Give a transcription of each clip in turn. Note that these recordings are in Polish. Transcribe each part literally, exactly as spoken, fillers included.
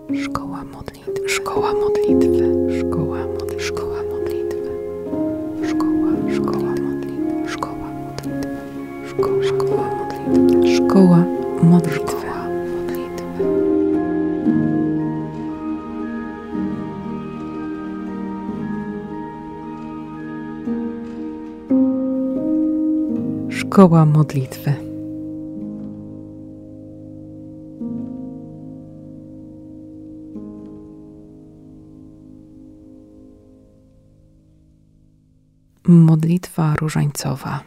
Szkoła modlitwy. Szkoła modlitwy. Szkoła modlitwy. Szkoła modlitwy. Szkoła. Szkoła modlitwy. Szkoła modlitwy. Szkoła. Szkoła modlitwy. Szkoła modlitwy. Szkoła modlitwy. Modlitwa różańcowa.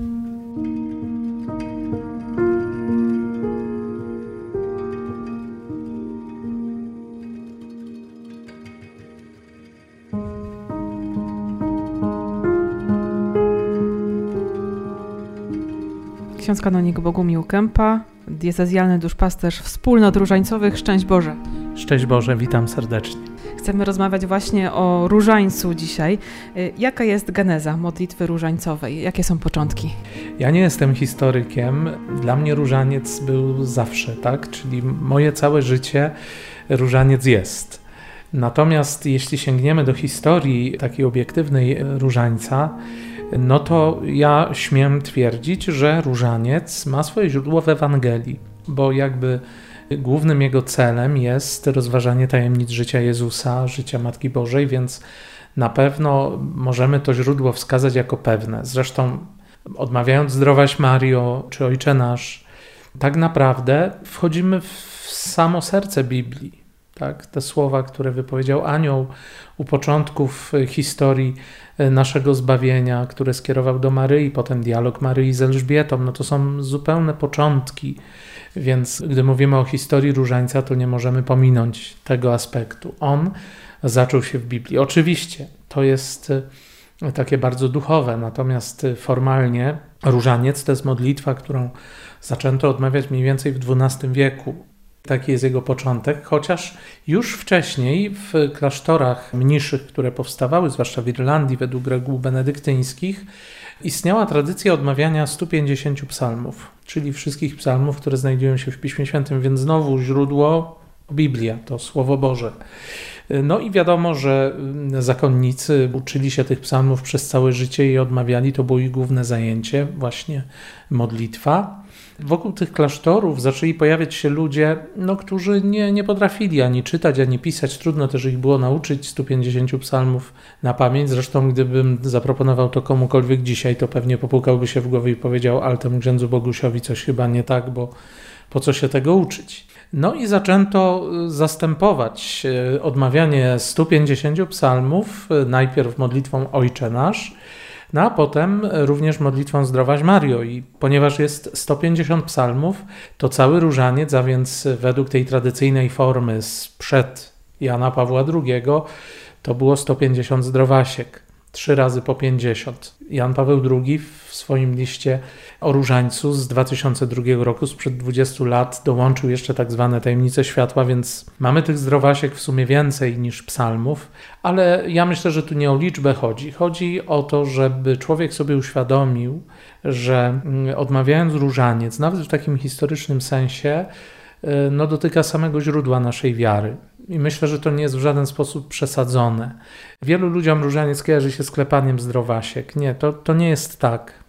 Ksiądz kanonik Bogumił Kępa, diecezjalny duszpasterz wspólnot różańcowych. Szczęść Boże. Szczęść Boże, witam serdecznie. Chcemy rozmawiać właśnie o różańcu dzisiaj. Jaka jest geneza modlitwy różańcowej? Jakie są początki? Ja nie jestem historykiem. Dla mnie różaniec był zawsze, tak? Czyli moje całe życie różaniec jest. Natomiast jeśli sięgniemy do historii takiej obiektywnej różańca, no to ja śmiem twierdzić, że różaniec ma swoje źródło w Ewangelii, bo jakby głównym jego celem jest rozważanie tajemnic życia Jezusa, życia Matki Bożej, więc na pewno możemy to źródło wskazać jako pewne. Zresztą odmawiając Zdrowaś Mario czy Ojcze Nasz, tak naprawdę wchodzimy w samo serce Biblii. Tak? Te słowa, które wypowiedział anioł u początków historii naszego zbawienia, które skierował do Maryi, potem dialog Maryi z Elżbietą, no to są zupełne początki, więc gdy mówimy o historii różańca, to nie możemy pominąć tego aspektu. On zaczął się w Biblii. Oczywiście to jest takie bardzo duchowe, natomiast formalnie różaniec to jest modlitwa, którą zaczęto odmawiać mniej więcej w dwunastym wieku. Taki jest jego początek, chociaż już wcześniej w klasztorach mniszych, które powstawały, zwłaszcza w Irlandii według reguł benedyktyńskich, istniała tradycja odmawiania stu pięćdziesięciu psalmów, czyli wszystkich psalmów, które znajdują się w Piśmie Świętym, więc znowu źródło Biblia, to Słowo Boże. No i wiadomo, że zakonnicy uczyli się tych psalmów przez całe życie i odmawiali, to było ich główne zajęcie, właśnie modlitwa. Wokół tych klasztorów zaczęli pojawiać się ludzie, no, którzy nie, nie potrafili ani czytać, ani pisać. Trudno też ich było nauczyć stu pięćdziesięciu psalmów na pamięć. Zresztą gdybym zaproponował to komukolwiek dzisiaj, to pewnie popukałby się w głowę i powiedział: ale temu księdzu Bogusiowi coś chyba nie tak, bo po co się tego uczyć? No i zaczęto zastępować odmawianie stu pięćdziesięciu psalmów najpierw modlitwą Ojcze Nasz, no a potem również modlitwą Zdrowaś Mario. I ponieważ jest sto pięćdziesiąt psalmów, to cały różaniec, a więc według tej tradycyjnej formy sprzed Jana Pawła drugiego, to było sto pięćdziesiąt zdrowasiek, trzy razy po pięćdziesiąt. Jan Paweł drugi w swoim liście o różańcu z dwa tysiące drugiego roku, sprzed dwudziestu lat, dołączył jeszcze tak zwane tajemnice światła, więc mamy tych zdrowasiek w sumie więcej niż psalmów, ale ja myślę, że tu nie o liczbę chodzi. Chodzi o to, żeby człowiek sobie uświadomił, że odmawiając różaniec, nawet w takim historycznym sensie, no dotyka samego źródła naszej wiary. I myślę, że to nie jest w żaden sposób przesadzone. Wielu ludziom różaniec kojarzy się z klepaniem zdrowasiek. Nie, to, to nie jest tak.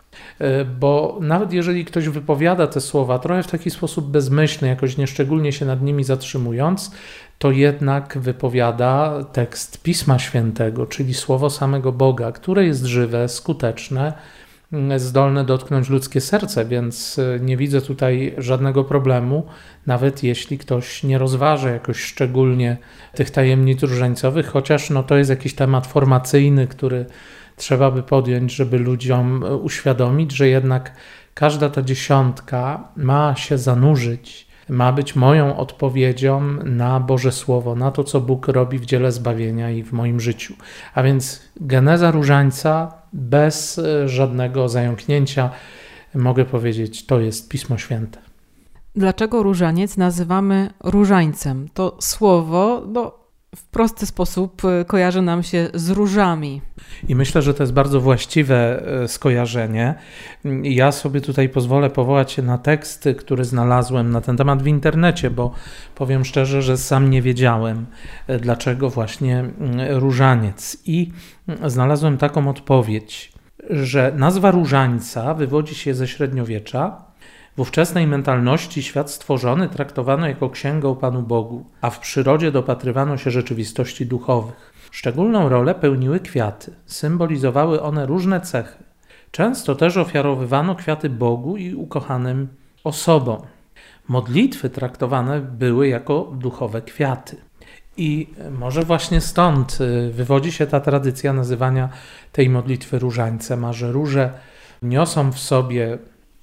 Bo nawet jeżeli ktoś wypowiada te słowa trochę w taki sposób bezmyślny, jakoś nieszczególnie się nad nimi zatrzymując, to jednak wypowiada tekst Pisma Świętego, czyli słowo samego Boga, które jest żywe, skuteczne, zdolne dotknąć ludzkie serce, więc nie widzę tutaj żadnego problemu, nawet jeśli ktoś nie rozważa jakoś szczególnie tych tajemnic różańcowych, chociaż no, to jest jakiś temat formacyjny, który trzeba by podjąć, żeby ludziom uświadomić, że jednak każda ta dziesiątka ma się zanurzyć, ma być moją odpowiedzią na Boże Słowo, na to, co Bóg robi w dziele zbawienia i w moim życiu. A więc geneza różańca bez żadnego zająknięcia, mogę powiedzieć, to jest Pismo Święte. Dlaczego różaniec nazywamy różańcem? To słowo, no, w prosty sposób kojarzy nam się z różami. I myślę, że to jest bardzo właściwe skojarzenie. Ja sobie tutaj pozwolę powołać się na tekst, który znalazłem na ten temat w internecie, bo powiem szczerze, że sam nie wiedziałem, dlaczego właśnie różaniec. I znalazłem taką odpowiedź, że nazwa różańca wywodzi się ze średniowiecza. W ówczesnej mentalności świat stworzony traktowano jako księgę o Panu Bogu, a w przyrodzie dopatrywano się rzeczywistości duchowych. Szczególną rolę pełniły kwiaty. Symbolizowały one różne cechy. Często też ofiarowywano kwiaty Bogu i ukochanym osobom. Modlitwy traktowane były jako duchowe kwiaty. I może właśnie stąd wywodzi się ta tradycja nazywania tej modlitwy różańcem, a że róże niosą w sobie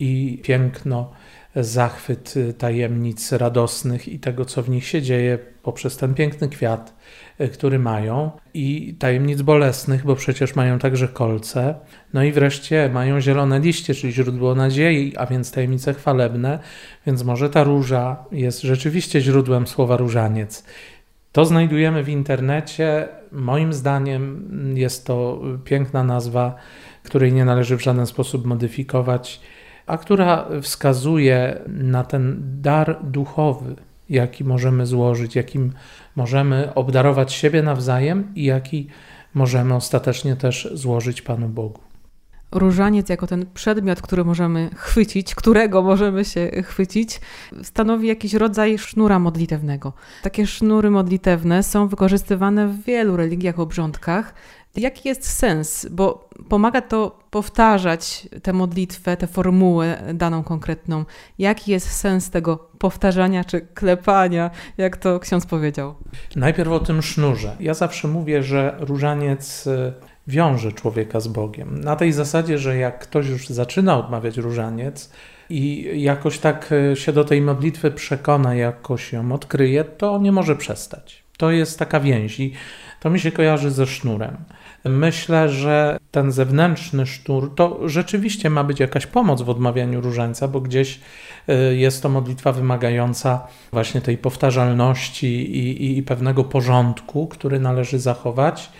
i piękno, zachwyt tajemnic radosnych i tego, co w nich się dzieje poprzez ten piękny kwiat, który mają, i tajemnic bolesnych, bo przecież mają także kolce. No i wreszcie mają zielone liście, czyli źródło nadziei, a więc tajemnice chwalebne, więc może ta róża jest rzeczywiście źródłem słowa różaniec. To znajdujemy w internecie. Moim zdaniem jest to piękna nazwa, której nie należy w żaden sposób modyfikować, a która wskazuje na ten dar duchowy, jaki możemy złożyć, jakim możemy obdarować siebie nawzajem i jaki możemy ostatecznie też złożyć Panu Bogu. Różaniec jako ten przedmiot, który możemy chwycić, którego możemy się chwycić, stanowi jakiś rodzaj sznura modlitewnego. Takie sznury modlitewne są wykorzystywane w wielu religiach, obrządkach. Jaki jest sens? Bo pomaga to powtarzać tę modlitwę, tę formułę daną konkretną. Jaki jest sens tego powtarzania czy klepania, jak to ksiądz powiedział? Najpierw o tym sznurze. Ja zawsze mówię, że różaniec wiąże człowieka z Bogiem. Na tej zasadzie, że jak ktoś już zaczyna odmawiać różaniec i jakoś tak się do tej modlitwy przekona, jakoś ją odkryje, to nie może przestać. To jest taka więź i to mi się kojarzy ze sznurem. Myślę, że ten zewnętrzny sznur to rzeczywiście ma być jakaś pomoc w odmawianiu różańca, bo gdzieś jest to modlitwa wymagająca właśnie tej powtarzalności i, i, i pewnego porządku, który należy zachować.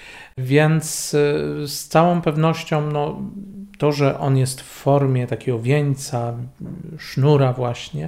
Więc z całą pewnością no, to, że on jest w formie takiego wieńca, sznura właśnie,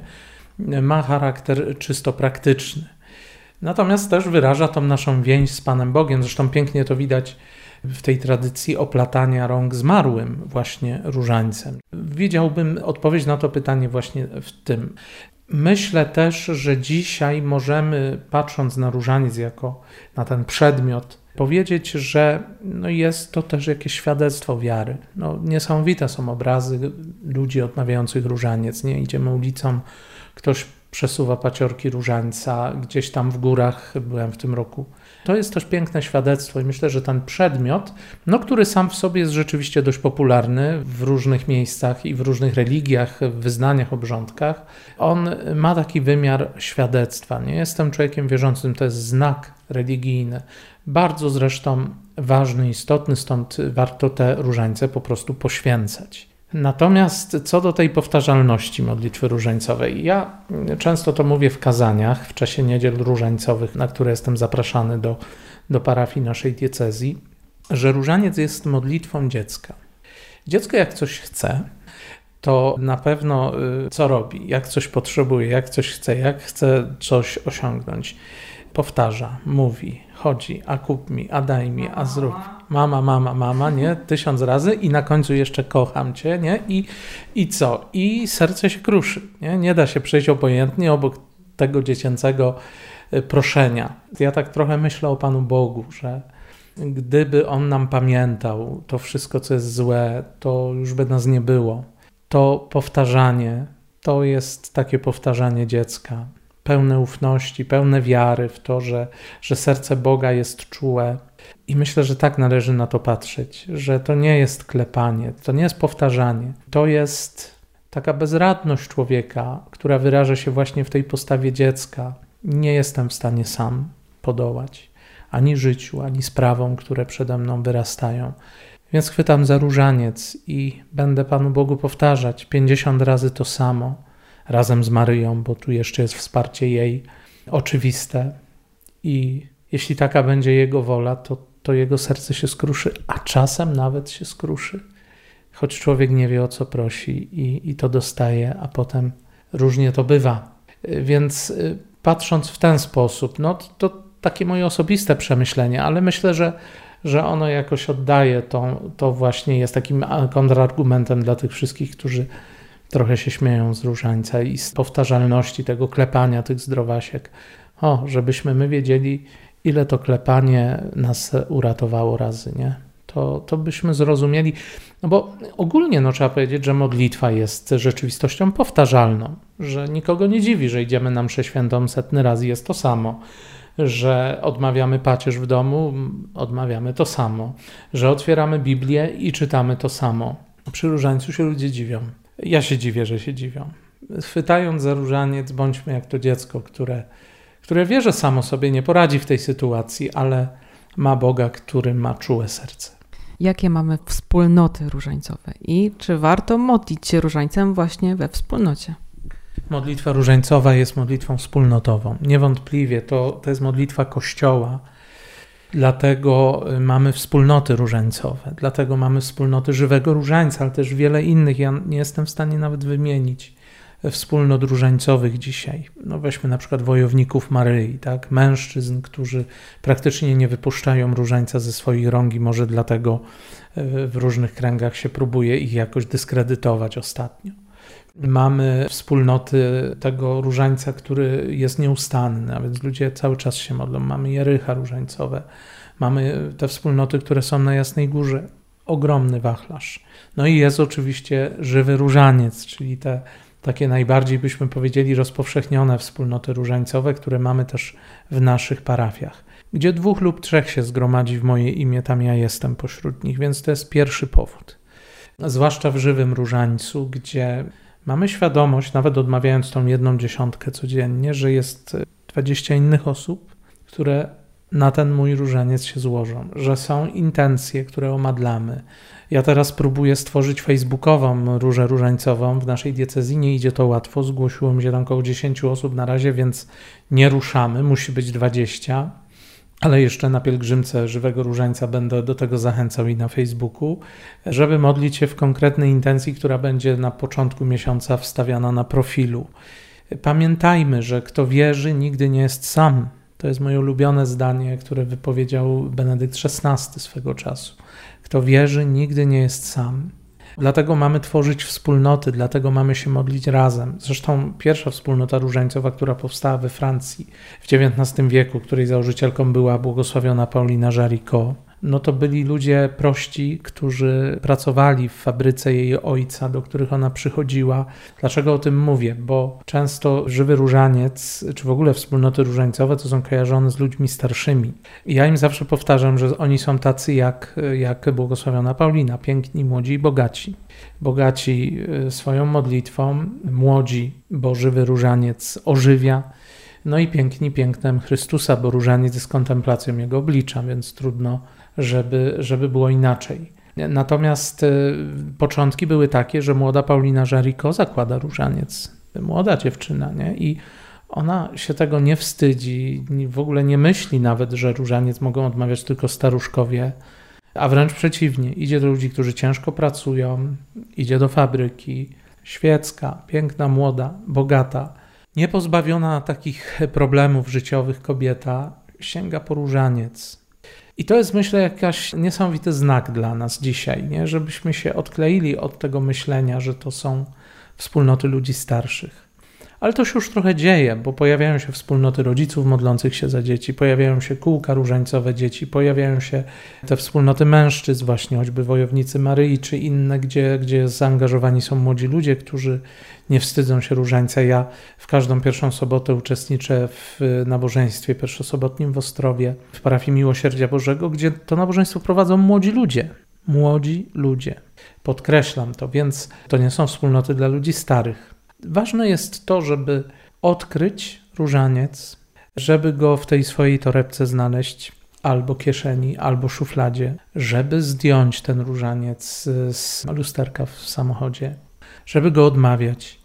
ma charakter czysto praktyczny. Natomiast też wyraża tą naszą więź z Panem Bogiem. Zresztą pięknie to widać w tej tradycji oplatania rąk zmarłym właśnie różańcem. Widziałbym odpowiedź na to pytanie właśnie w tym. Myślę też, że dzisiaj możemy, patrząc na różaniec jako na ten przedmiot, powiedzieć, że no jest to też jakieś świadectwo wiary. No, niesamowite są obrazy ludzi odmawiających różaniec. Nie idziemy ulicą, ktoś przesuwa paciorki różańca, gdzieś tam w górach, byłem w tym roku. To jest też piękne świadectwo i myślę, że ten przedmiot, no, który sam w sobie jest rzeczywiście dość popularny w różnych miejscach i w różnych religiach, w wyznaniach, obrządkach, on ma taki wymiar świadectwa. Nie jestem człowiekiem wierzącym, to jest znak religijny. Bardzo zresztą ważny, istotny, stąd warto te różańce po prostu poświęcać. Natomiast co do tej powtarzalności modlitwy różańcowej, ja często to mówię w kazaniach w czasie niedziel różańcowych, na które jestem zapraszany do, do parafii naszej diecezji, że różaniec jest modlitwą dziecka. Dziecko jak coś chce, to na pewno co robi, jak coś potrzebuje, jak coś chce, jak chce coś osiągnąć. Powtarza, mówi, chodzi, a kup mi, a daj mi, a zrób. Mama, mama, mama, nie? Tysiąc razy i na końcu jeszcze kocham cię, nie? I, i co? I serce się kruszy, nie? Nie da się przejść obojętnie obok tego dziecięcego proszenia. Ja tak trochę myślę o Panu Bogu, że gdyby On nam pamiętał to wszystko, co jest złe, to już by nas nie było. To powtarzanie, to jest takie powtarzanie dziecka. Pełne ufności, pełne wiary w to, że, że serce Boga jest czułe. I myślę, że tak należy na to patrzeć, że to nie jest klepanie, to nie jest powtarzanie. To jest taka bezradność człowieka, która wyraża się właśnie w tej postawie dziecka. Nie jestem w stanie sam podołać ani życiu, ani sprawom, które przede mną wyrastają. Więc chwytam za różaniec i będę Panu Bogu powtarzać pięćdziesiąt razy to samo, razem z Maryją, bo tu jeszcze jest wsparcie jej oczywiste. I Jeśli taka będzie Jego wola, to, to Jego serce się skruszy, a czasem nawet się skruszy. Choć człowiek nie wie, o co prosi i, i to dostaje, a potem różnie to bywa. Więc patrząc w ten sposób, no to, to takie moje osobiste przemyślenie, ale myślę, że, że ono jakoś oddaje, to, to właśnie jest takim kontrargumentem dla tych wszystkich, którzy trochę się śmieją z różańca i z powtarzalności tego klepania tych zdrowasiek. O, żebyśmy my wiedzieli, ile to klepanie nas uratowało razy, nie? To, to byśmy zrozumieli, no bo ogólnie no, trzeba powiedzieć, że modlitwa jest rzeczywistością powtarzalną, że nikogo nie dziwi, że idziemy na mszę świętą setny raz i jest to samo, że odmawiamy pacierz w domu, odmawiamy to samo, że otwieramy Biblię i czytamy to samo. Przy różańcu się ludzie dziwią. Ja się dziwię, że się dziwią. Chwytając za różaniec, bądźmy jak to dziecko, które, które wie, że samo sobie nie poradzi w tej sytuacji, ale ma Boga, który ma czułe serce. Jakie mamy wspólnoty różańcowe i czy warto modlić się różańcem właśnie we wspólnocie? Modlitwa różańcowa jest modlitwą wspólnotową. Niewątpliwie to, to jest modlitwa Kościoła, dlatego mamy wspólnoty różańcowe, dlatego mamy wspólnoty żywego różańca, ale też wiele innych. Ja nie jestem w stanie nawet wymienić wspólnot różańcowych dzisiaj. No weźmy na przykład wojowników Maryi, tak? Mężczyzn, którzy praktycznie nie wypuszczają różańca ze swoich rąk i może dlatego w różnych kręgach się próbuje ich jakoś dyskredytować ostatnio. Mamy wspólnoty tego różańca, który jest nieustanny, a więc ludzie cały czas się modlą. Mamy jerycha różańcowe, mamy te wspólnoty, które są na Jasnej Górze. Ogromny wachlarz. No i jest oczywiście żywy różaniec, czyli te takie najbardziej, byśmy powiedzieli, rozpowszechnione wspólnoty różańcowe, które mamy też w naszych parafiach. Gdzie dwóch lub trzech się zgromadzi w moje imię, tam ja jestem pośród nich, więc to jest pierwszy powód. Zwłaszcza w żywym różańcu, gdzie mamy świadomość, nawet odmawiając tą jedną dziesiątkę codziennie, że jest dwadzieścia innych osób, które na ten mój różaniec się złożą, że są intencje, które omadlamy. Ja teraz próbuję stworzyć facebookową różę różańcową. W naszej diecezji nie idzie to łatwo. Zgłosiło mi się tam około dziesięć osób na razie, więc nie ruszamy. Musi być dwadzieścia. Ale jeszcze na pielgrzymce żywego różańca będę do tego zachęcał i na Facebooku, żeby modlić się w konkretnej intencji, która będzie na początku miesiąca wstawiana na profilu. Pamiętajmy, że kto wierzy, nigdy nie jest sam. To jest moje ulubione zdanie, które wypowiedział Benedykt szesnasty swego czasu. Kto wierzy, nigdy nie jest sam. Dlatego mamy tworzyć wspólnoty, dlatego mamy się modlić razem. Zresztą pierwsza wspólnota różańcowa, która powstała we Francji w dziewiętnastym wieku, której założycielką była błogosławiona Paulina Jaricot, no to byli ludzie prości, którzy pracowali w fabryce jej ojca, do których ona przychodziła. Dlaczego o tym mówię? Bo często żywy różaniec, czy w ogóle wspólnoty różańcowe, to są kojarzone z ludźmi starszymi. I ja im zawsze powtarzam, że oni są tacy jak, jak błogosławiona Paulina, piękni, młodzi i bogaci. Bogaci swoją modlitwą, młodzi, bo żywy różaniec ożywia. No i piękni pięknem Chrystusa, bo różaniec jest kontemplacją Jego oblicza, więc trudno, żeby, żeby było inaczej. Natomiast y, początki były takie, że młoda Paulina Jaricot zakłada różaniec. Młoda dziewczyna, nie? I ona się tego nie wstydzi, w ogóle nie myśli nawet, że różaniec mogą odmawiać tylko staruszkowie, a wręcz przeciwnie. Idzie do ludzi, którzy ciężko pracują, idzie do fabryki, świecka, piękna, młoda, bogata, niepozbawiona takich problemów życiowych kobieta sięga po różaniec. I to jest, myślę, jakiś niesamowity znak dla nas dzisiaj, nie? Żebyśmy się odkleili od tego myślenia, że to są wspólnoty ludzi starszych. Ale to się już trochę dzieje, bo pojawiają się wspólnoty rodziców modlących się za dzieci, pojawiają się kółka różańcowe dzieci, pojawiają się te wspólnoty mężczyzn, właśnie choćby wojownicy Maryi czy inne, gdzie, gdzie zaangażowani są młodzi ludzie, którzy nie wstydzą się różańca. Ja w każdą pierwszą sobotę uczestniczę w nabożeństwie pierwszosobotnim w Ostrowie, w parafii Miłosierdzia Bożego, gdzie to nabożeństwo prowadzą młodzi ludzie. Młodzi ludzie. Podkreślam to, więc to nie są wspólnoty dla ludzi starych. Ważne jest to, żeby odkryć różaniec, żeby go w tej swojej torebce znaleźć, albo kieszeni, albo szufladzie, żeby zdjąć ten różaniec z lusterka w samochodzie, żeby go odmawiać,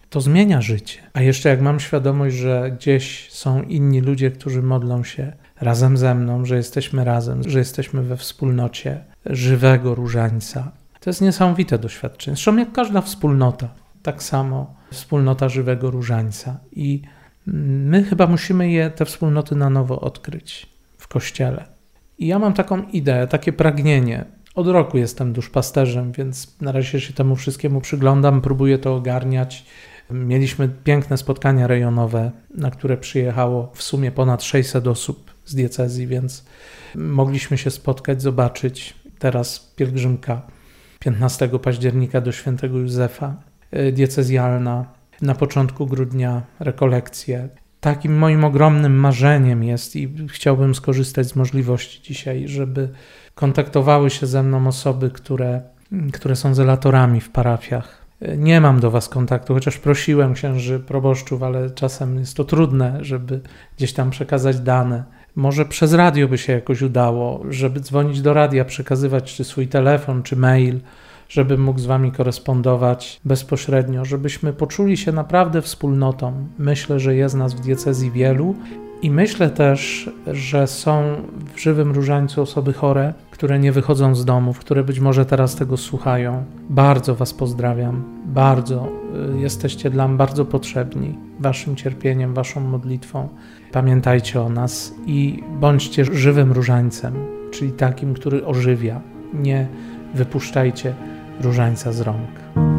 to zmienia życie. A jeszcze jak mam świadomość, że gdzieś są inni ludzie, którzy modlą się razem ze mną, że jesteśmy razem, że jesteśmy we wspólnocie żywego różańca. To jest niesamowite doświadczenie. Zresztą jak każda wspólnota, tak samo wspólnota żywego różańca. I my chyba musimy je, te wspólnoty na nowo odkryć w Kościele. I ja mam taką ideę, takie pragnienie. Od roku jestem duszpasterzem, więc na razie się temu wszystkiemu przyglądam, próbuję to ogarniać. Mieliśmy piękne spotkania rejonowe, na które przyjechało w sumie ponad sześćset osób z diecezji, więc mogliśmy się spotkać, zobaczyć. Teraz pielgrzymka piętnastego października do świętego Józefa, diecezjalna. Na początku grudnia rekolekcje. Takim moim ogromnym marzeniem jest i chciałbym skorzystać z możliwości dzisiaj, żeby kontaktowały się ze mną osoby, które, które są zelatorami w parafiach. Nie mam do was kontaktu, chociaż prosiłem księży proboszczów, ale czasem jest to trudne, żeby gdzieś tam przekazać dane. Może przez radio by się jakoś udało, żeby dzwonić do radia, przekazywać czy swój telefon, czy mail, żebym mógł z wami korespondować bezpośrednio, żebyśmy poczuli się naprawdę wspólnotą. Myślę, że jest nas w diecezji wielu i myślę też, że są w żywym różańcu osoby chore, które nie wychodzą z domów, które być może teraz tego słuchają. Bardzo was pozdrawiam, bardzo jesteście dla mnie bardzo potrzebni waszym cierpieniem, waszą modlitwą. Pamiętajcie o nas i bądźcie żywym różańcem, czyli takim, który ożywia. Nie wypuszczajcie różańca z rąk.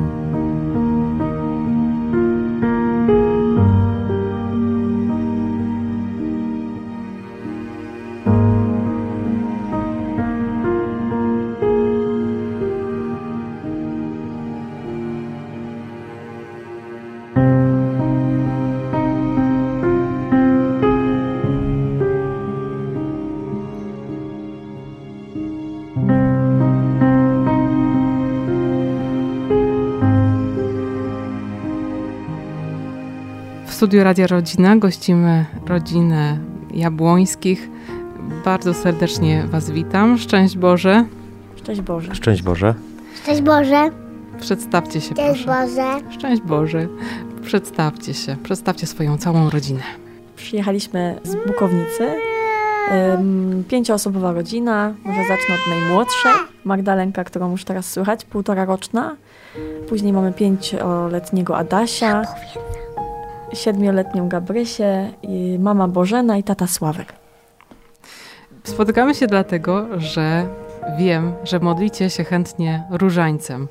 W studiu Radia Rodzina gościmy rodzinę Jabłońskich. Bardzo serdecznie was witam. Szczęść Boże. Szczęść Boże. Szczęść Boże. Szczęść Boże. Przedstawcie się, Szczęść proszę. Boże. Szczęść Boże. Przedstawcie się. Przedstawcie swoją całą rodzinę. Przyjechaliśmy z Bukownicy. Ym, pięcioosobowa rodzina. Może zacznę od najmłodszej. Magdalenka, którą już teraz słychać, półtora roczna. Później mamy pięcioletniego Adasia, siedmioletnią Gabrysię, i mama Bożena i tata Sławek. Spotykamy się dlatego, że wiem, że modlicie się chętnie różańcem.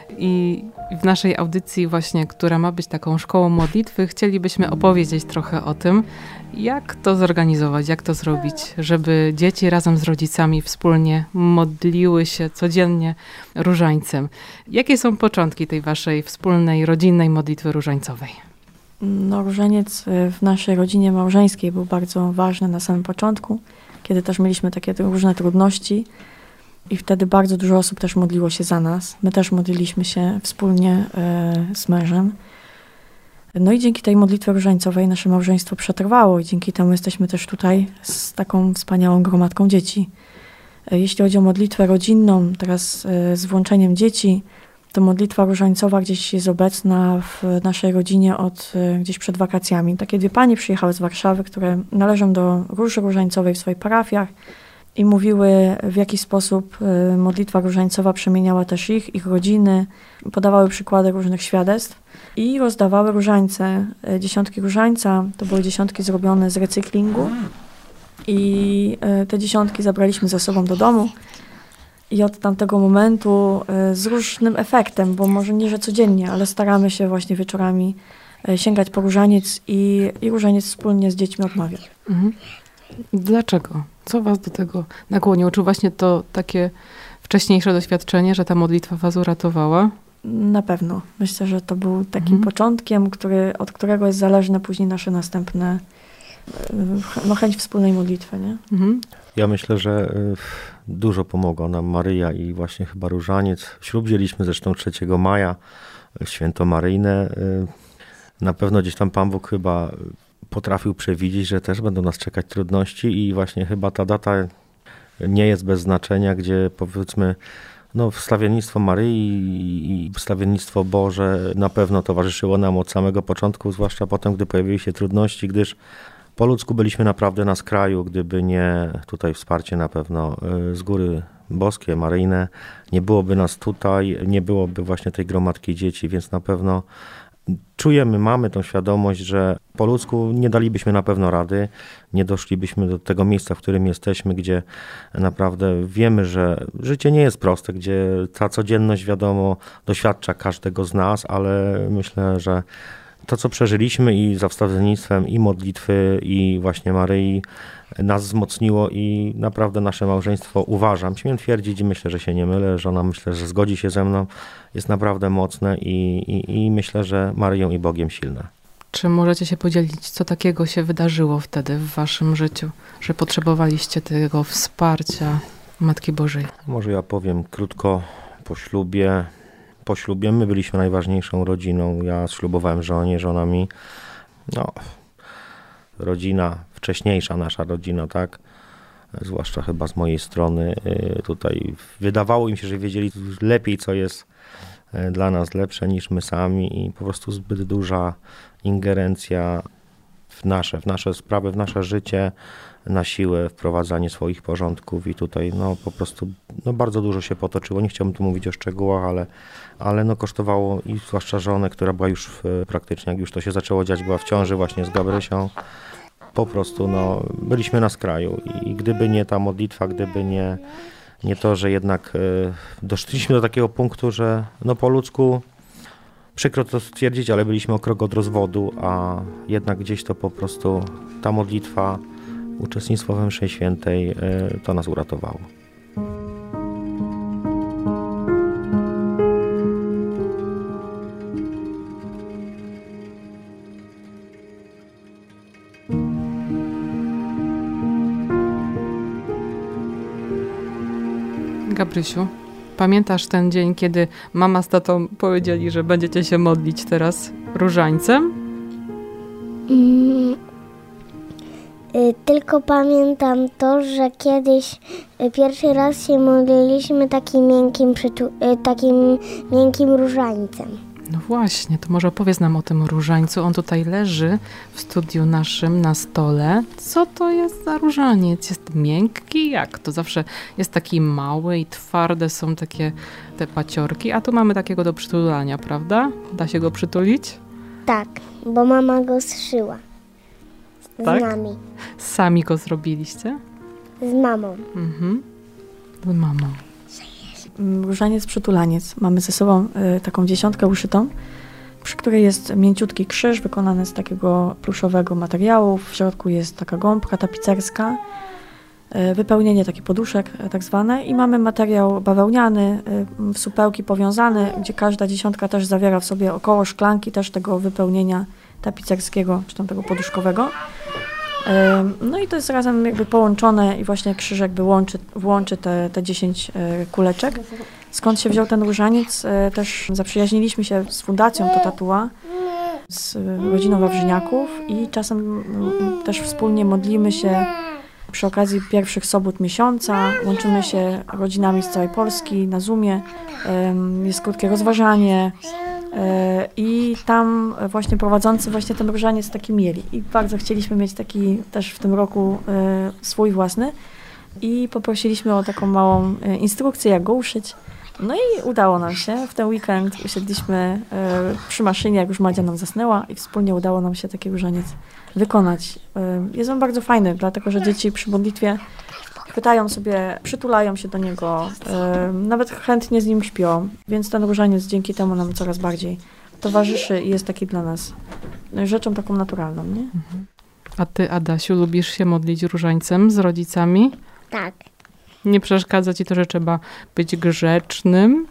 I w naszej audycji właśnie, która ma być taką szkołą modlitwy, chcielibyśmy opowiedzieć trochę o tym, jak to zorganizować, jak to zrobić, żeby dzieci razem z rodzicami wspólnie modliły się codziennie różańcem. Jakie są początki tej waszej wspólnej, rodzinnej modlitwy różańcowej? No, różaniec w naszej rodzinie małżeńskiej był bardzo ważny na samym początku, kiedy też mieliśmy takie różne trudności i wtedy bardzo dużo osób też modliło się za nas. My też modliliśmy się wspólnie y, z mężem. No i dzięki tej modlitwie różańcowej nasze małżeństwo przetrwało i dzięki temu jesteśmy też tutaj z taką wspaniałą gromadką dzieci. Y, jeśli chodzi o modlitwę rodzinną, teraz y, z włączeniem dzieci, to modlitwa różańcowa gdzieś jest obecna w naszej rodzinie od gdzieś przed wakacjami. Takie dwie panie przyjechały z Warszawy, które należą do róży różańcowej w swoich parafiach i mówiły, w jaki sposób modlitwa różańcowa przemieniała też ich, ich rodziny. Podawały przykłady różnych świadectw i rozdawały różańce. Dziesiątki różańca to były dziesiątki zrobione z recyklingu i te dziesiątki zabraliśmy ze sobą do domu. I od tamtego momentu y, z różnym efektem, bo może nie, że codziennie, ale staramy się właśnie wieczorami y, sięgać po różaniec i, i różaniec wspólnie z dziećmi odmawiać. Mhm. Dlaczego? Co was do tego nakłoniło? Czy właśnie to takie wcześniejsze doświadczenie, że ta modlitwa was uratowała? Na pewno. Myślę, że to był takim Mhm. początkiem, który, od którego jest zależne później nasze następne y, no, chęć wspólnej modlitwy, nie? Mhm. Ja myślę, że y, dużo pomogła nam Maryja i właśnie chyba różaniec. Ślub wzięliśmy zresztą trzeciego maja, święto maryjne. Y, na pewno gdzieś tam Pan Bóg chyba potrafił przewidzieć, że też będą nas czekać trudności i właśnie chyba ta data nie jest bez znaczenia, gdzie powiedzmy No, wstawiennictwo Maryi i wstawiennictwo Boże na pewno towarzyszyło nam od samego początku, zwłaszcza potem, gdy pojawiły się trudności, gdyż po ludzku byliśmy naprawdę na skraju, gdyby nie tutaj wsparcie na pewno z góry boskie, maryjne, nie byłoby nas tutaj, nie byłoby właśnie tej gromadki dzieci, więc na pewno czujemy, mamy tą świadomość, że po ludzku nie dalibyśmy na pewno rady, nie doszlibyśmy do tego miejsca, w którym jesteśmy, gdzie naprawdę wiemy, że życie nie jest proste, gdzie ta codzienność, wiadomo, doświadcza każdego z nas, ale myślę, że to, co przeżyliśmy i za wstawiennictwem, i modlitwy, i właśnie Maryi nas wzmocniło i naprawdę nasze małżeństwo, uważam, śmiem twierdzić i myślę, że się nie mylę, żona myślę, że zgodzi się ze mną, jest naprawdę mocne i, i, i myślę, że Maryją i Bogiem silne. Czy możecie się podzielić, co takiego się wydarzyło wtedy w waszym życiu, że potrzebowaliście tego wsparcia Matki Bożej? Może ja powiem krótko, po ślubie, po ślubie my byliśmy najważniejszą rodziną. Ja ślubowałem żonie, żona mi. No, rodzina, wcześniejsza nasza rodzina, tak? Zwłaszcza chyba z mojej strony. Tutaj wydawało im się, że wiedzieli lepiej, co jest dla nas lepsze niż my sami i po prostu zbyt duża ingerencja w nasze, w nasze sprawy, w nasze życie, na siłę wprowadzanie swoich porządków i tutaj no po prostu no bardzo dużo się potoczyło. Nie chciałbym tu mówić o szczegółach, ale, ale no kosztowało i zwłaszcza żonę, która była już w, praktycznie, jak już to się zaczęło dziać, była w ciąży właśnie z Gabrysią. Po prostu no byliśmy na skraju i gdyby nie ta modlitwa, gdyby nie, nie to, że jednak y, doszliśmy do takiego punktu, że no po ludzku przykro to stwierdzić, ale byliśmy o krok od rozwodu, a jednak gdzieś to po prostu ta modlitwa, uczestnictwo we mszy świętej, to nas uratowało. Gabrysiu, pamiętasz ten dzień, kiedy mama z tatą powiedzieli, że będziecie się modlić teraz różańcem? Mm, y, tylko pamiętam to, że kiedyś y, pierwszy raz się modliliśmy takim miękkim, przyczu- y, takim miękkim różańcem. No właśnie, to może opowiedz nam o tym różańcu. On tutaj leży w studiu naszym na stole. Co to jest za różaniec? Jest miękki? Jak? To zawsze jest taki mały i twarde są takie te paciorki, a tu mamy takiego do przytulania, prawda? Da się go przytulić? Tak, bo mama go zszyła. Z Tak? nami. Sami go zrobiliście? Z mamą. Mhm. Z mamą. Różaniec, przytulaniec. Mamy ze sobą y, taką dziesiątkę uszytą, przy której jest mięciutki krzyż wykonany z takiego pluszowego materiału. W środku jest taka gąbka tapicerska, y, wypełnienie takich poduszek y, tak zwane i mamy materiał bawełniany, y, w supełki powiązany, gdzie każda dziesiątka też zawiera w sobie około szklanki też tego wypełnienia tapicerskiego, czy tam tego poduszkowego. No i to jest razem jakby połączone i właśnie krzyż jakby łączy, włączy te, te dziesięć kuleczek. Skąd się wziął ten różaniec? Też zaprzyjaźniliśmy się z fundacją Totatua, z rodziną Wawrzyniaków i czasem też wspólnie modlimy się przy okazji pierwszych sobót miesiąca. Łączymy się rodzinami z całej Polski na Zoomie. Jest krótkie rozważanie. I tam właśnie prowadzący właśnie ten różaniec taki mieli. I bardzo chcieliśmy mieć taki też w tym roku swój własny. I poprosiliśmy o taką małą instrukcję, jak go uszyć. No i udało nam się. W ten weekend usiedliśmy przy maszynie, jak już Madzia nam zasnęła i wspólnie udało nam się taki różaniec wykonać. Jest on bardzo fajny, dlatego że dzieci przy modlitwie pytają sobie, przytulają się do niego, yy, nawet chętnie z nim śpią, więc ten różaniec dzięki temu nam coraz bardziej towarzyszy i jest taki dla nas rzeczą taką naturalną, nie? A ty, Adasiu, lubisz się modlić różańcem z rodzicami? Tak. Nie przeszkadza ci to, że trzeba być grzecznym?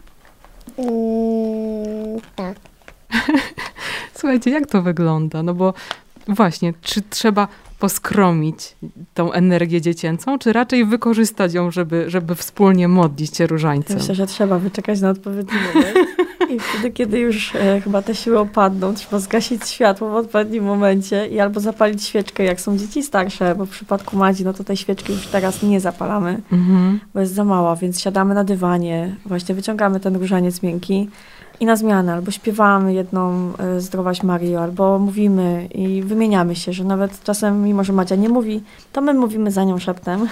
Mm, tak. Słuchajcie, jak to wygląda? No bo właśnie, czy trzeba poskromić tą energię dziecięcą, czy raczej wykorzystać ją, żeby, żeby wspólnie modlić się różańcem? Myślę, że trzeba wyczekać na odpowiedni moment. I wtedy, kiedy już e, chyba te siły opadną, trzeba zgasić światło w odpowiednim momencie i albo zapalić świeczkę, jak są dzieci starsze, bo w przypadku Madzi, no to tej świeczki już teraz nie zapalamy, mhm. bo jest za mała, więc siadamy na dywanie, właśnie wyciągamy ten różaniec miękki i na zmianę albo śpiewamy jedną e, Zdrowaś Maryjo, albo mówimy i wymieniamy się, że nawet czasem, mimo że Madzia nie mówi, to my mówimy za nią szeptem,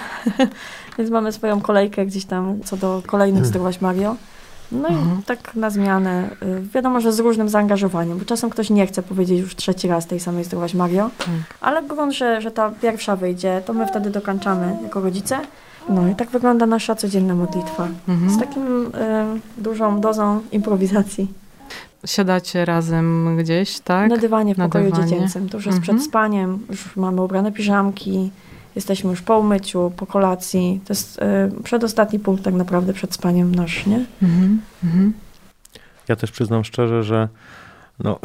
więc mamy swoją kolejkę gdzieś tam co do kolejnych Zdrowaś Maryjo. No mhm. i tak na zmianę, y, wiadomo, że z różnym zaangażowaniem, bo czasem ktoś nie chce powiedzieć już trzeci raz tej samej Zdrowaś Maryjo, mhm. ale grunt, że, że ta pierwsza wyjdzie, to my wtedy dokończamy jako rodzice. No i tak wygląda nasza codzienna modlitwa, mhm. z takim y, dużą dozą improwizacji. Siadacie razem gdzieś, tak? Na dywanie w na pokoju dywanie. dziecięcym, to już mhm. jest przed spaniem, już mamy ubrane piżamki, jesteśmy już po umyciu, po kolacji. To jest y, przedostatni punkt tak naprawdę przed spaniem nasz, nie? Mhm, mhm. Ja też przyznam szczerze, że no,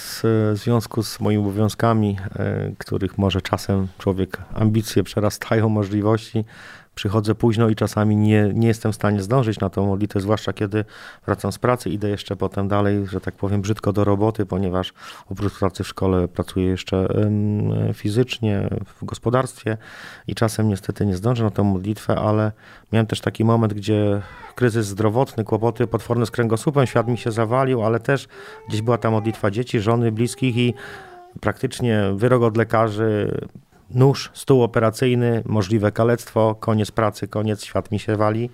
w związku z moimi obowiązkami, y, których może czasem człowiek ambicje przerastają możliwości, przychodzę późno i czasami nie, nie jestem w stanie zdążyć na tą modlitwę, zwłaszcza kiedy wracam z pracy, idę jeszcze potem dalej, że tak powiem, brzydko do roboty, ponieważ oprócz pracy w szkole pracuję jeszcze um, fizycznie w gospodarstwie i czasem niestety nie zdążę na tę modlitwę, ale miałem też taki moment, gdzie kryzys zdrowotny, kłopoty potworne z kręgosłupem, świat mi się zawalił, ale też gdzieś była ta modlitwa dzieci, żony, bliskich i praktycznie wyrok od lekarzy, nóż, stół operacyjny, możliwe kalectwo, koniec pracy, koniec, świat mi się wali,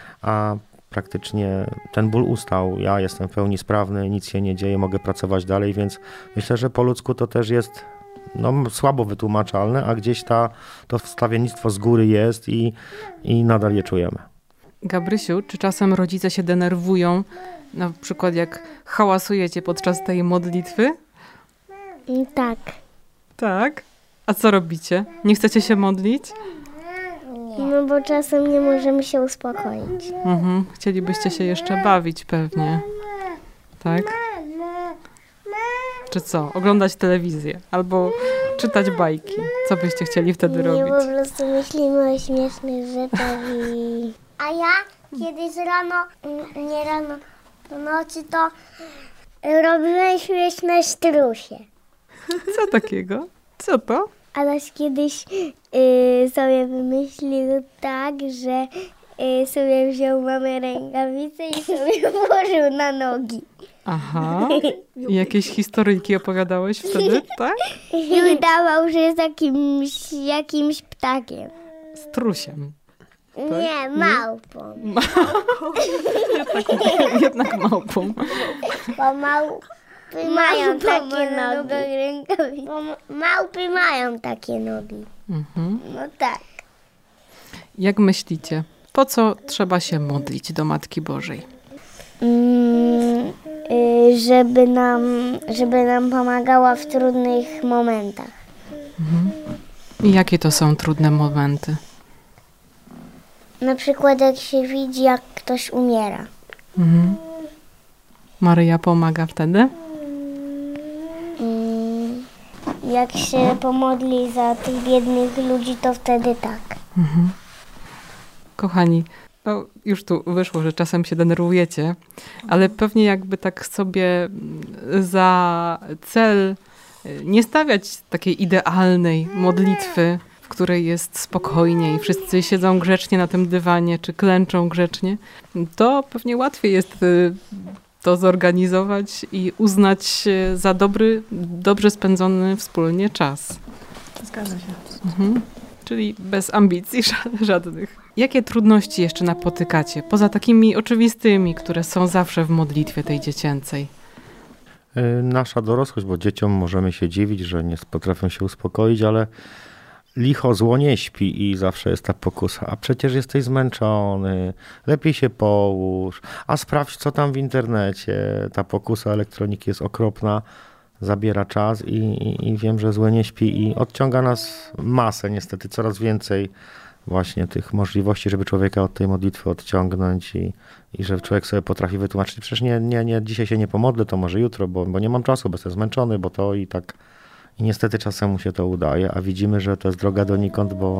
a praktycznie ten ból ustał. Ja jestem w pełni sprawny, nic się nie dzieje, mogę pracować dalej, więc myślę, że po ludzku to też jest no, słabo wytłumaczalne, a gdzieś ta, to wstawiennictwo z góry jest i, i nadal je czujemy. Gabrysiu, czy czasem rodzice się denerwują, na przykład jak hałasujecie podczas tej modlitwy? Tak. Tak? A co robicie? Nie chcecie się modlić? Nie. No bo czasem nie możemy się uspokoić. Mhm. Chcielibyście się jeszcze bawić pewnie. Tak? Czy co? Oglądać telewizję albo czytać bajki. Co byście chcieli wtedy nie, robić? Nie, po prostu myślimy o śmiesznych rzeczach i... A ja kiedyś rano, nie rano, do nocy to robiłem śmieszne strusie. Co takiego? Co to? Adaś kiedyś y, sobie wymyślił tak, że y, sobie wziął mamę rękawice i sobie włożył na nogi. Aha. I jakieś historyjki opowiadałeś wtedy, tak? I udawał, że jest jakimś, jakimś ptakiem. Strusiem. Tak? Nie, małpą. Małpą. jednak, jednak małpą. Bo małpy mają takie nogi. Bo małpy mają takie nogi. Mhm. No tak. Jak myślicie, po co trzeba się modlić do Matki Bożej? Mm, y, żeby nam, żeby nam pomagała w trudnych momentach. Mhm. I jakie to są trudne momenty? Na przykład jak się widzi, jak ktoś umiera. Mhm. Maryja pomaga wtedy? Mm, jak się pomodli za tych biednych ludzi, to wtedy tak. Mhm. Kochani, no już tu wyszło, że czasem się denerwujecie, ale pewnie jakby tak sobie za cel nie stawiać takiej idealnej modlitwy, w której jest spokojnie i wszyscy siedzą grzecznie na tym dywanie, czy klęczą grzecznie, to pewnie łatwiej jest to zorganizować i uznać za dobry, dobrze spędzony wspólnie czas. Zgadza się. Mhm. Czyli bez ambicji żadnych. Jakie trudności jeszcze napotykacie, poza takimi oczywistymi, które są zawsze w modlitwie tej dziecięcej? Nasza dorosłość, bo dzieciom możemy się dziwić, że nie potrafią się uspokoić, ale licho zło nie śpi i zawsze jest ta pokusa. A przecież jesteś zmęczony, lepiej się połóż, a sprawdź co tam w internecie. Ta pokusa elektroniki jest okropna, zabiera czas i, i, i wiem, że złe nie śpi i odciąga nas masę, niestety coraz więcej właśnie tych możliwości, żeby człowieka od tej modlitwy odciągnąć i, i że człowiek sobie potrafi wytłumaczyć, przecież nie, nie, nie, dzisiaj się nie pomodlę, to może jutro, bo, bo nie mam czasu, bo jestem zmęczony, bo to i tak. I niestety czasem mu się to udaje, a widzimy, że to jest droga donikąd, bo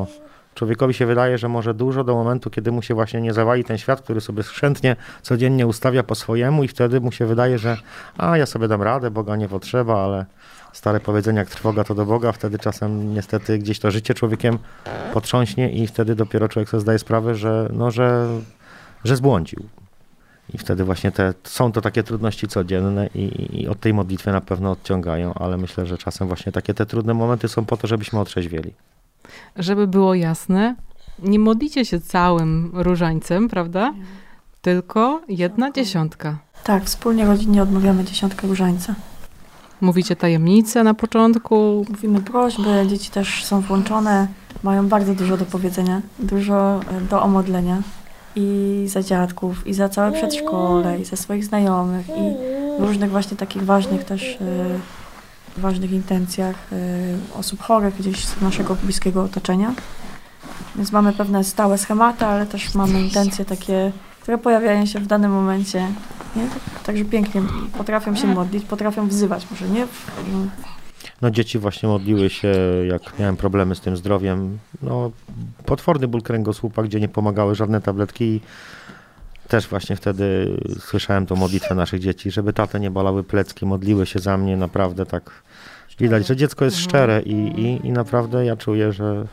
Człowiekowi się wydaje, że może dużo do momentu, kiedy mu się właśnie nie zawali ten świat, który sobie skrzętnie codziennie ustawia po swojemu i wtedy mu się wydaje, że a ja sobie dam radę, Boga nie potrzeba, ale stare powiedzenie jak trwoga to do Boga, wtedy czasem niestety gdzieś to życie człowiekiem potrząśnie i wtedy dopiero człowiek sobie zdaje sprawę, że, no, że, że zbłądził. I wtedy właśnie te, są to takie trudności codzienne i, i od tej modlitwy na pewno odciągają, ale myślę, że czasem właśnie takie te trudne momenty są po to, żebyśmy otrzeźwieli. Żeby było jasne, nie modlicie się całym różańcem, prawda? Tylko jedna dziesiątka. Tak, wspólnie rodzinnie odmawiamy dziesiątkę różańca. Mówicie tajemnice na początku. Mówimy prośby, dzieci też są włączone, mają bardzo dużo do powiedzenia, dużo do omodlenia. I za dziadków, i za całe przedszkole, i za swoich znajomych, i w różnych właśnie takich ważnych też, y, ważnych intencjach y, osób chorych gdzieś z naszego bliskiego otoczenia. Więc mamy pewne stałe schematy, ale też mamy intencje takie, które pojawiają się w danym momencie. Nie? Także pięknie potrafią się modlić, potrafią wzywać, może nie? No. No dzieci właśnie modliły się, jak miałem problemy z tym zdrowiem, no potworny ból kręgosłupa, gdzie nie pomagały żadne tabletki i też właśnie wtedy słyszałem tą modlitwę naszych dzieci, żeby tatę nie bolały plecki, modliły się za mnie, naprawdę tak widać, że dziecko jest szczere i, i, i naprawdę ja czuję, że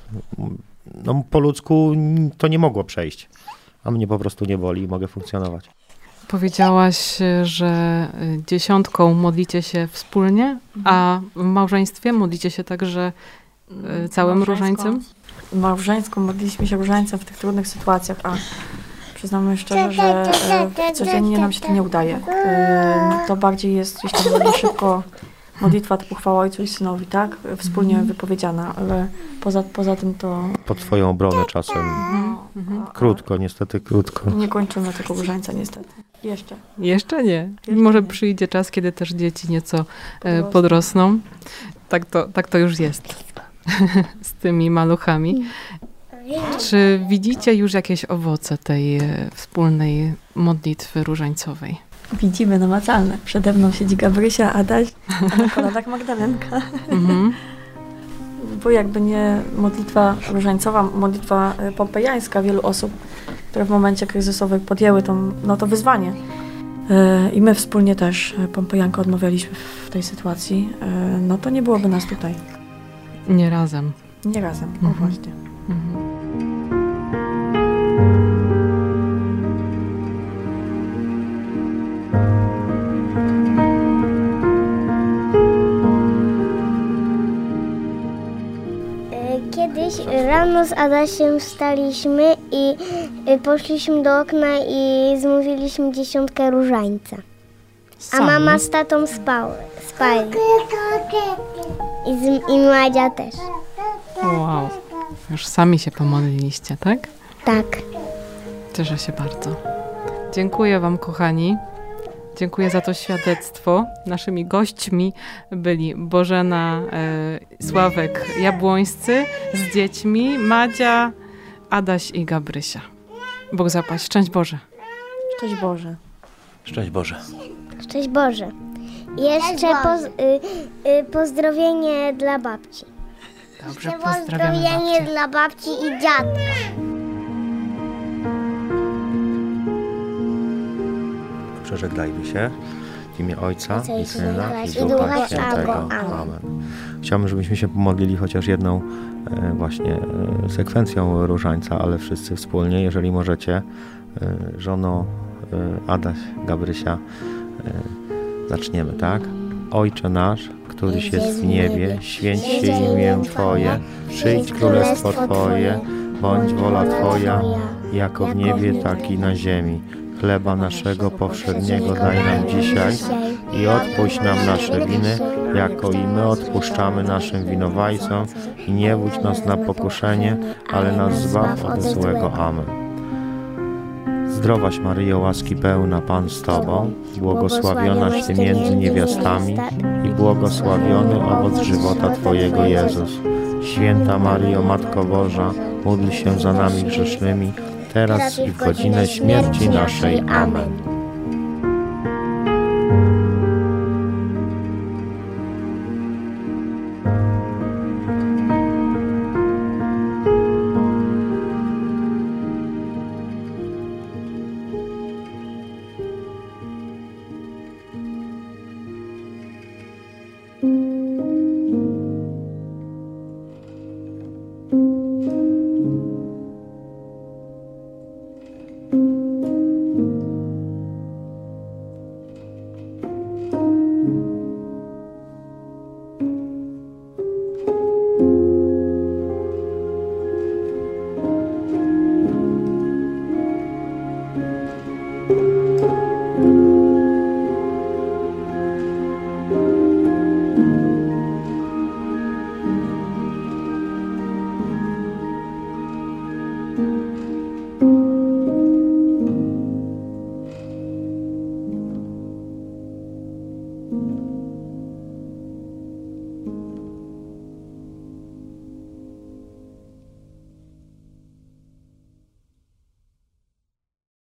no, po ludzku to nie mogło przejść, a mnie po prostu nie boli i mogę funkcjonować. Powiedziałaś, że dziesiątką modlicie się wspólnie, a w małżeństwie modlicie się także całym różańcem? Małżeńską modliliśmy się różańcem w tych trudnych sytuacjach, a przyznamy szczerze, że codziennie nam się to nie udaje. To bardziej jest gdzieś tam na szybko modlitwa typu chwała Ojcu i Synowi, tak? Wspólnie wypowiedziana, ale poza, poza tym to... Pod twoją obronę czasem. Mhm. Krótko, niestety krótko. Nie kończymy tego różańca niestety. Jeszcze. Jeszcze nie. Jeszcze Może nie. przyjdzie czas, kiedy też dzieci nieco e, podrosną. Tak to, tak to już jest z tymi maluchami. Czy widzicie już jakieś owoce tej e, wspólnej modlitwy różańcowej? Widzimy namacalne. Przede mną siedzi Gabrysia, Adaś, a na kolanach Magdalenka. Mhm. Bo jakby nie modlitwa różańcowa, modlitwa pompejańska wielu osób, które w momencie kryzysowym podjęły tą, no to wyzwanie. I my wspólnie też pompejankę odmawialiśmy w tej sytuacji. No to nie byłoby nas tutaj. Nie razem. Nie razem, Mhm. o właśnie. Mhm. Kiedyś rano z Adasiem wstaliśmy i poszliśmy do okna i zmówiliśmy dziesiątkę różańca. A Sami? mama z tatą spały, spali. I, z, i Madzia też. Wow. Już sami się pomodliliście, tak? Tak. Cieszę się bardzo. Dziękuję wam, kochani. Dziękuję za to świadectwo. Naszymi gośćmi byli Bożena, e, Sławek Jabłońscy z dziećmi, Madzia, Adaś i Gabrysia. Bóg zapłać. Szczęść Boże. Szczęść Boże. Szczęść Boże. Szczęść Boże. Jeszcze poz, y, y, pozdrowienie dla babci. Dobrze, Jeszcze pozdrawiamy pozdrowienie babcię. dla babci i dziadka. Przeżegnajmy się w imię Ojca Ojca i i Syna i Syna, i Ducha Ducha Świętego. Świętego. Amen. Amen. Chciałbym, żebyśmy się pomodlili chociaż jedną e, właśnie e, sekwencją różańca, ale wszyscy wspólnie, jeżeli możecie. E, żono e, Adaś, Gabrysia, e, zaczniemy, tak? Ojcze nasz, któryś jest w niebie, święć się imię Twoje, przyjdź królestwo Twoje, bądź wola Twoja, jako w niebie, tak i na ziemi. Chleba naszego powszedniego daj nam dzisiaj i odpuść nam nasze winy, jako i my odpuszczamy naszym winowajcom i nie wódź nas na pokuszenie, ale nas zbaw od złego. Amen. Zdrowaś Maryjo, łaski pełna, Pan z Tobą, błogosławionaś Ty między niewiastami i błogosławiony owoc żywota Twojego, Jezus. Święta Maryjo, Matko Boża, módl się za nami grzesznymi, teraz i w godzinę śmierci naszej. Amen.